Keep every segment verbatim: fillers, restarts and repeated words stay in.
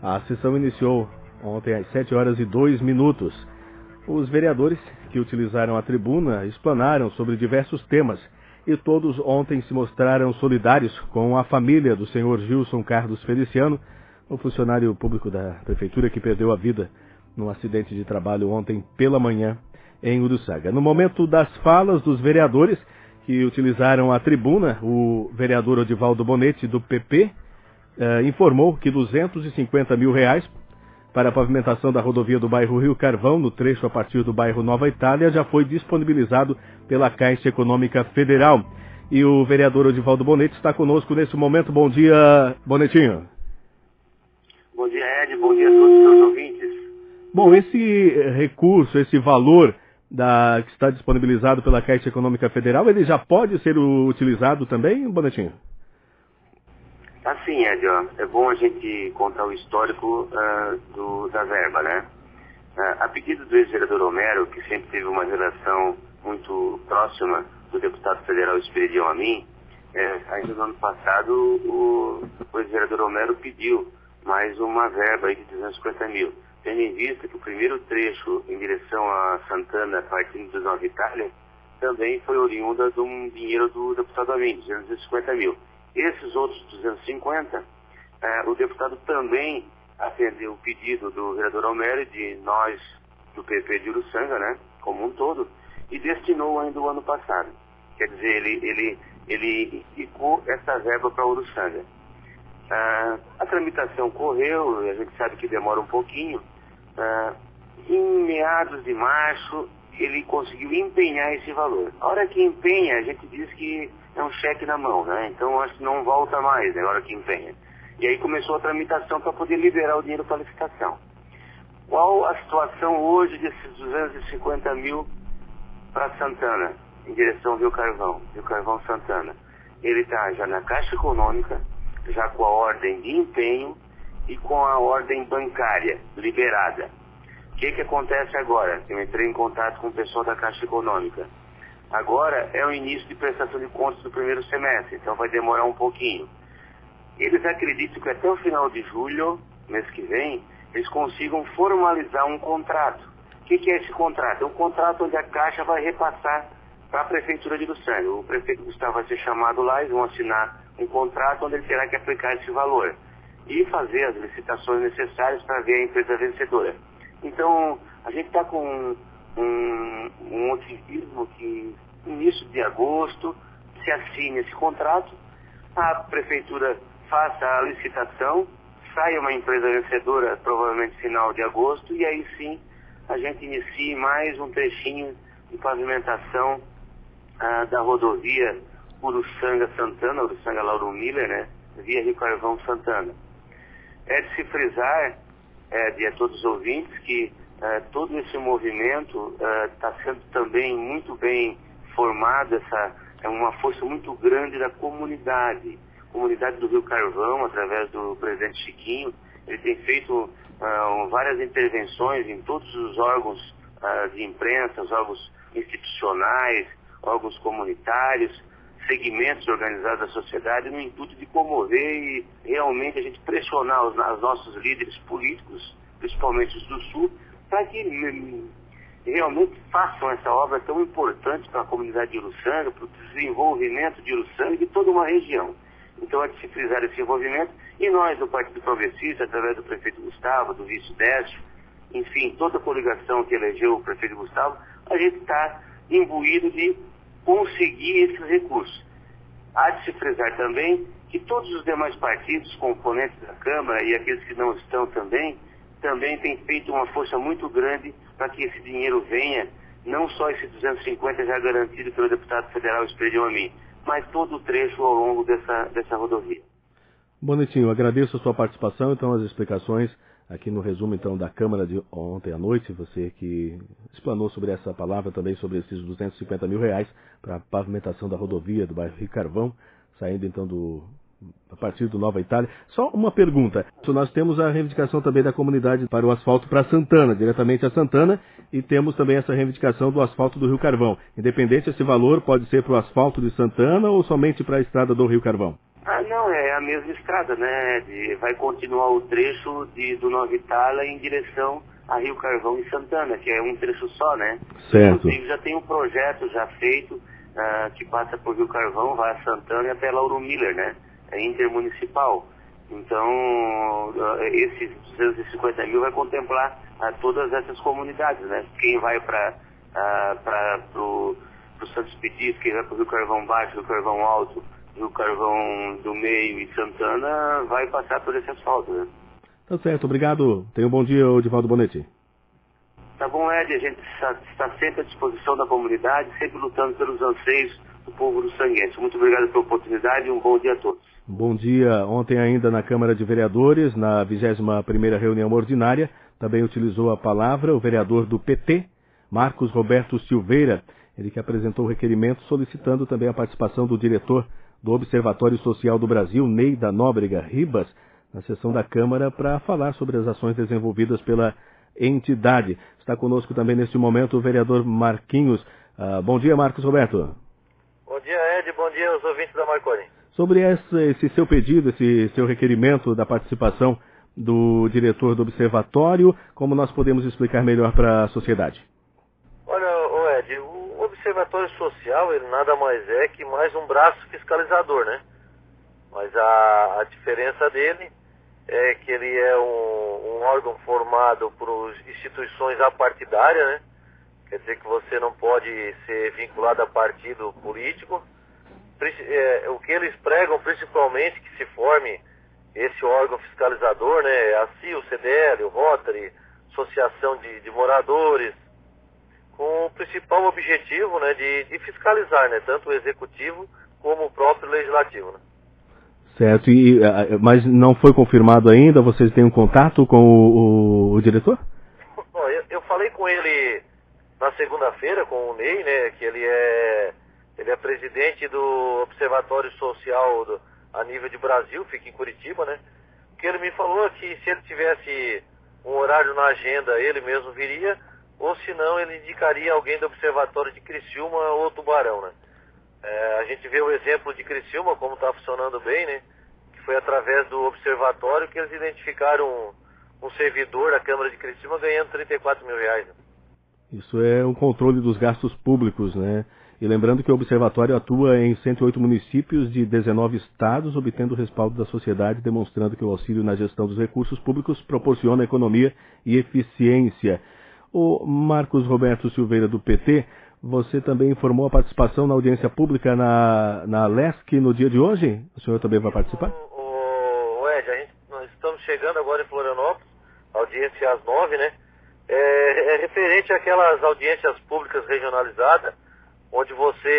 A sessão iniciou ontem às sete horas e dois minutos. Os vereadores que utilizaram a tribuna explanaram sobre diversos temas e todos ontem se mostraram solidários com a família do senhor Gilson Carlos Feliciano, o funcionário público da prefeitura que perdeu a vida num acidente de trabalho ontem pela manhã em Uruçanga. No momento das falas dos vereadores que utilizaram a tribuna, o vereador Odivaldo Bonetti, do P P, eh, informou que duzentos e cinquenta mil reais para a pavimentação da rodovia do bairro Rio Carvão, no trecho a partir do bairro Nova Itália, já foi disponibilizado pela Caixa Econômica Federal. E o vereador Odivaldo Bonetti está conosco nesse momento. Bom dia, Bonetinho. Bom dia, Ed. Bom dia a todos os seus ouvintes. Bom, esse recurso, esse valor da, que está disponibilizado pela Caixa Econômica Federal, ele já pode ser utilizado também, Bonetinho? Assim, Ed, ó, é bom a gente contar o histórico uh, do, da verba, né? Uh, a pedido do ex-vereador Homero, que sempre teve uma relação muito próxima do deputado federal Esperidião a mim, é, ainda no ano passado o, o ex-vereador Homero pediu mais uma verba aí de duzentos e cinquenta mil, tendo em vista que o primeiro trecho em direção a Santana, partindo do Nova Itália, também foi oriunda de um dinheiro do deputado Amin, duzentos e cinquenta mil. Esses outros duzentos e cinquenta, eh, o deputado também atendeu o pedido do vereador Homero, de nós do P P de Uruçanga, né, como um todo, e destinou ainda o ano passado. Quer dizer, ele, ele, ele indicou essa verba para Uruçanga. Ah, a tramitação correu, a gente sabe que demora um pouquinho. Ah, em meados de março, ele conseguiu empenhar esse valor. A hora que empenha, a gente diz que é um cheque na mão, né? Então acho que não volta mais, né, na hora que empenha. E aí começou a tramitação para poder liberar o dinheiro para a licitação. Qual a situação hoje desses duzentos e cinquenta mil para Santana, em direção ao Rio Carvão, Rio Carvão Santana? Ele está já na Caixa Econômica, já com a ordem de empenho e com a ordem bancária liberada. O que que acontece agora? Eu entrei em contato com o pessoal da Caixa Econômica. Agora é o início de prestação de contas do primeiro semestre, então vai demorar um pouquinho. Eles acreditam que até o final de julho, mês que vem, eles consigam formalizar um contrato. O que que é esse contrato? É um contrato onde a Caixa vai repassar para a Prefeitura de Uruçanga. O prefeito Gustavo vai ser chamado lá, eles vão assinar um contrato onde ele terá que aplicar esse valor e fazer as licitações necessárias para ver a empresa vencedora. Então, a gente está com um, um otimismo que, no início de agosto, se assine esse contrato, a Prefeitura faça a licitação, saia uma empresa vencedora, provavelmente final de agosto, e aí sim a gente inicie mais um trechinho de pavimentação ah, da rodovia Uruçanga-Santana, Uruçanga-Lauro Miller, né, via Rio Carvão Santana. É de se frisar, é, de a todos os ouvintes, que é, todo esse movimento está é, sendo também muito bem formado, essa, é uma força muito grande da comunidade, comunidade do Rio Carvão, através do presidente Chiquinho. Ele tem feito uh, várias intervenções em todos os órgãos uh, de imprensa, os órgãos institucionais, órgãos comunitários, segmentos organizados da sociedade, no intuito de promover e realmente a gente pressionar os, os nossos líderes políticos, principalmente os do Sul, para que hum, realmente façam essa obra tão importante para a comunidade de Uruçanga, para o desenvolvimento de Uruçanga e de toda uma região. Então é de se frisar esse envolvimento, e nós do Partido Progressista, através do prefeito Gustavo, do vice Décio, enfim, toda a coligação que elegeu o prefeito Gustavo, a gente está imbuído de conseguir esses recursos. Há de se frisar também que todos os demais partidos, componentes da Câmara e aqueles que não estão também, também têm feito uma força muito grande para que esse dinheiro venha, não só esse duzentos e cinquenta já garantido pelo deputado federal Esperidião a mim, mas todo o trecho ao longo dessa, dessa rodovia. Bonetinho, agradeço a sua participação, então, as explicações aqui no resumo, então, da Câmara de ontem à noite, você que explanou sobre essa palavra, também sobre esses duzentos e cinquenta mil reais para a pavimentação da rodovia do bairro Rio Carvão, saindo, então, do, a partir do Nova Itália. Só uma pergunta, nós temos a reivindicação também da comunidade para o asfalto para Santana, diretamente a Santana, e temos também essa reivindicação do asfalto do Rio Carvão. Independente, esse valor pode ser para o asfalto de Santana ou somente para a estrada do Rio Carvão? Ah, não, é a mesma estrada, né? De, vai continuar o trecho de, do Nova Itália em direção a Rio Carvão e Santana, que é um trecho só, né? Certo. Inclusive já tem um projeto já feito uh, que passa por Rio Carvão, vai a Santana e até Lauro Miller, né? É intermunicipal. Então, uh, esses duzentos e cinquenta mil vai contemplar uh, todas essas comunidades, né? Quem vai para uh, para o Santos Expedito, quem vai para o Rio Carvão Baixo, Rio Carvão Alto, Rio Carvão do Meio e Santana, vai passar por esse asfalto, né? Tá certo, obrigado. Tenha um bom dia, Odivaldo Bonetti. Tá bom, Ed, a gente está, está sempre à disposição da comunidade, sempre lutando pelos anseios do povo do Sanguense. Muito obrigado pela oportunidade e um bom dia a todos. Bom dia. Ontem ainda na Câmara de Vereadores, na vigésima primeira reunião ordinária, também utilizou a palavra o vereador do P T, Marcos Roberto Silveira, ele que apresentou o requerimento solicitando também a participação do diretor do Observatório Social do Brasil, Ney da Nóbrega Ribas, na sessão da Câmara para falar sobre as ações desenvolvidas pela entidade. Está conosco também neste momento o vereador Marquinhos. Uh, bom dia, Marcos Roberto. Bom dia, Ed. Bom dia aos ouvintes da Marconi. Sobre esse, esse seu pedido, esse seu requerimento da participação do diretor do Observatório, como nós podemos explicar melhor para a sociedade? Olha, Ed, o Observatório Social, ele nada mais é que mais um braço fiscalizador, né? Mas a, a diferença dele é que ele é um, um órgão formado por instituições apartidárias, né? Quer dizer que você não pode ser vinculado a partido político. É, o que eles pregam principalmente que se forme esse órgão fiscalizador, né? A C I, o C D L, o Rotary, Associação de, de Moradores, com o principal objetivo, né, de, de fiscalizar, né, tanto o executivo como o próprio legislativo, né? Certo, e, mas não foi confirmado ainda? Vocês têm um contato com o, o, o diretor? Bom, eu, eu falei com ele na segunda-feira, com o Ney, né, que ele é, ele é presidente do Observatório Social do, a nível de Brasil, fica em Curitiba, né? O que ele me falou é que se ele tivesse um horário na agenda, ele mesmo viria, ou se não, ele indicaria alguém do Observatório de Criciúma ou Tubarão, né? É, a gente vê o exemplo de Criciúma, como está funcionando bem, né? Que foi através do observatório que eles identificaram um, um servidor da Câmara de Criciúma ganhando trinta e quatro mil reais. Né? Isso é um controle dos gastos públicos, né? E lembrando que o observatório atua em cento e oito municípios de dezenove estados, obtendo o respaldo da sociedade, demonstrando que o auxílio na gestão dos recursos públicos proporciona economia e eficiência. O Marcos Roberto Silveira, do P T, você também informou a participação na audiência pública na, na Lesc no dia de hoje? O senhor também vai participar? O, o Ed, a gente, nós estamos chegando agora em Florianópolis, audiência às nove, né? É, é referente àquelas audiências públicas regionalizadas, onde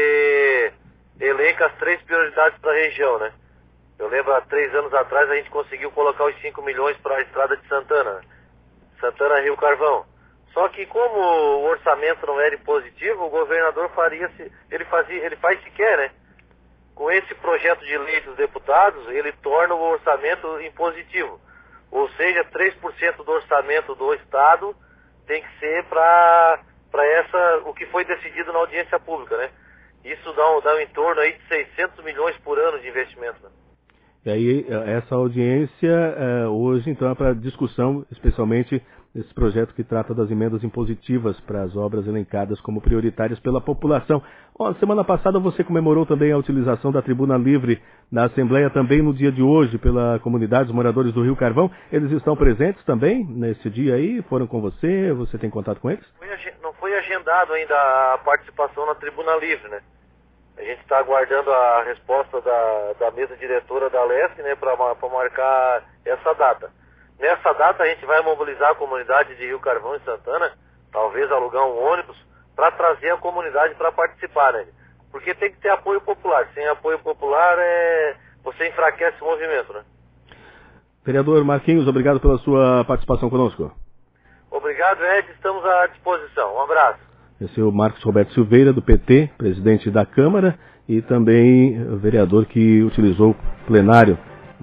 você elenca as três prioridades para a região, né? Eu lembro, há três anos atrás, a gente conseguiu colocar os cinco milhões para a estrada de Santana, Santana Rio Carvão. Só que como o orçamento não era impositivo, o governador faria, ele, fazia, ele faz se quer, né? Com esse projeto de lei dos deputados, ele torna o orçamento impositivo. Ou seja, três por cento do orçamento do Estado tem que ser para para essa o que foi decidido na audiência pública, né? Isso dá um, dá um em torno aí de seiscentos milhões por ano de investimento, né? E aí, essa audiência hoje, então, é para discussão, especialmente esse projeto que trata das emendas impositivas para as obras elencadas como prioritárias pela população. Oh, semana passada você comemorou também a utilização da tribuna livre na Assembleia, também no dia de hoje, pela comunidade dos moradores do Rio Carvão. Eles estão presentes também nesse dia aí? Foram com você? Você tem contato com eles? Não foi agendado ainda a participação na tribuna livre, né? A gente está aguardando a resposta da, da mesa diretora da Lesc, né, para marcar essa data. Nessa data a gente vai mobilizar a comunidade de Rio Carvão e Santana, talvez alugar um ônibus, para trazer a comunidade para participar, né? Porque tem que ter apoio popular. Sem apoio popular, é... você enfraquece o movimento, né? Vereador Marquinhos, obrigado pela sua participação conosco. Obrigado, Ed. Estamos à disposição. Um abraço. Esse é o Marcos Roberto Silveira, do P T, presidente da Câmara, e também vereador que utilizou o plenário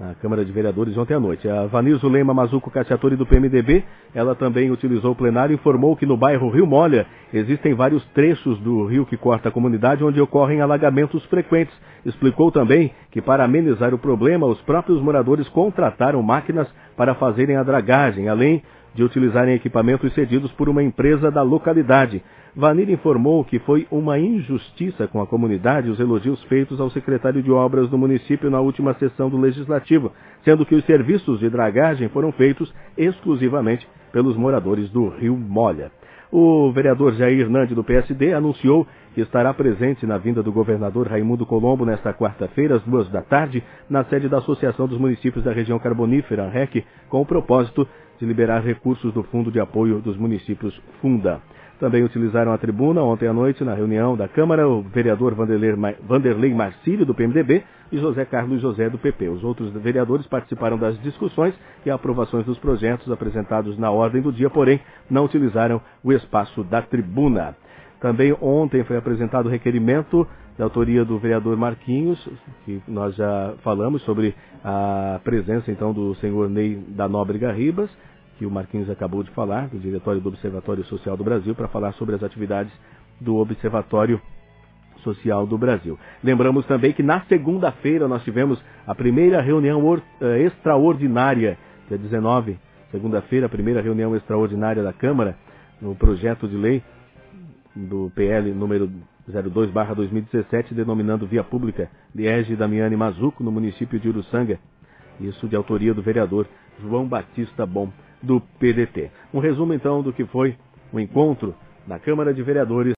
na Câmara de Vereadores ontem à noite. A Vanir Zulema Mazuco Cassiatori, do P M D B, ela também utilizou o plenário e informou que no bairro Rio Molha existem vários trechos do rio que corta a comunidade onde ocorrem alagamentos frequentes. Explicou também que, para amenizar o problema, os próprios moradores contrataram máquinas para fazerem a dragagem, além de utilizarem equipamentos cedidos por uma empresa da localidade. Vanir informou que foi uma injustiça com a comunidade os elogios feitos ao secretário de Obras do município na última sessão do Legislativo, sendo que os serviços de dragagem foram feitos exclusivamente pelos moradores do Rio Molha. O vereador Jair Nandi, do P S D, anunciou que estará presente na vinda do governador Raimundo Colombo nesta quarta-feira, às duas da tarde, na sede da Associação dos Municípios da Região Carbonífera, ANREC, com o propósito de liberar recursos do Fundo de Apoio dos Municípios Funda. Também utilizaram a tribuna ontem à noite, na reunião da Câmara, o vereador Vanderlei, Vanderlei Marcílio, do P M D B, e José Carlos José, do P P. Os outros vereadores participaram das discussões e aprovações dos projetos apresentados na ordem do dia, porém não utilizaram o espaço da tribuna. Também ontem foi apresentado o requerimento da autoria do vereador Marquinhos, que nós já falamos sobre a presença então do senhor Ney da Nóbrega Ribas, que o Marquinhos acabou de falar, do Diretório do Observatório Social do Brasil, para falar sobre as atividades do Observatório Social do Brasil. Lembramos também que na segunda-feira nós tivemos a primeira reunião or, uh, extraordinária, dia dezenove, segunda-feira, a primeira reunião extraordinária da Câmara, no projeto de lei do P L número zero dois barra dois mil e dezessete, denominando via pública Liege Damiani Mazuco, no município de Uruçanga. Isso de autoria do vereador João Batista Bom, do P D T. Um resumo, então, do que foi o encontro na Câmara de Vereadores